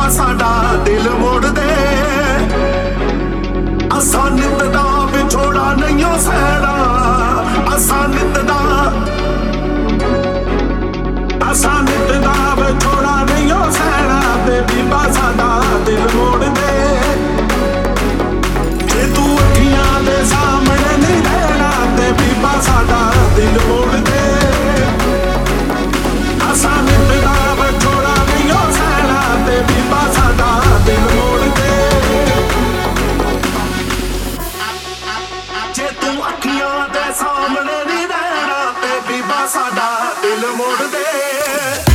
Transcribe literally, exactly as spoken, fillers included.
ਬੀਬਾ ਸਾਡਾ ਦਿਲ ਮੋੜ ਦੇ। ਅਸਾਂ ਨਿੱਤ ਦਾ ਵਿਛੋੜਾ ਨਹੀਂਓ ਸਹਿਣਾ, ਅਸਾਂ ਨਿੱਤ ਦਾ ਅਸਾਂ ਨਿੱਤ ਦਾ ਵਿਛੋੜਾ ਨਹੀਂਓ ਸਹਿਣਾ ਤੇ ਬੀਬਾ ਸਾਡਾ ਦਿਲ ਮੋੜ ਦੇ। ਜੇ ਤੂੰ ਅੱਖੀਆਂ ਦੇ ਸਾਹਮਣੇ ਨਹੀਂ ਰਹਿਣਾ ਤੇ ਬੀਬਾ ਸਾਡਾ ਦਿਲ ਮੋੜ ਦੇ। ਅਸਾਂ ਨਿੱਤ ਦਾ ਵਿਛੋੜਾ ਨਹੀਂਓ ਸਹਿਣਾ ਤੇ ਬੀਬਾ ਸਾਡਾ ਦਿਲ ਮੋੜ ਦੇ। ਜੇ ਤੂੰ ਅੱਖੀਆਂ ਦੇ ਸਾਹਮਣੇ ਨਹੀਂ ਰਹਿਣਾ ਤੇ ਬੀਬਾ ਸਾਡਾ ਦਿਲ ਮੋੜ ਦੇ।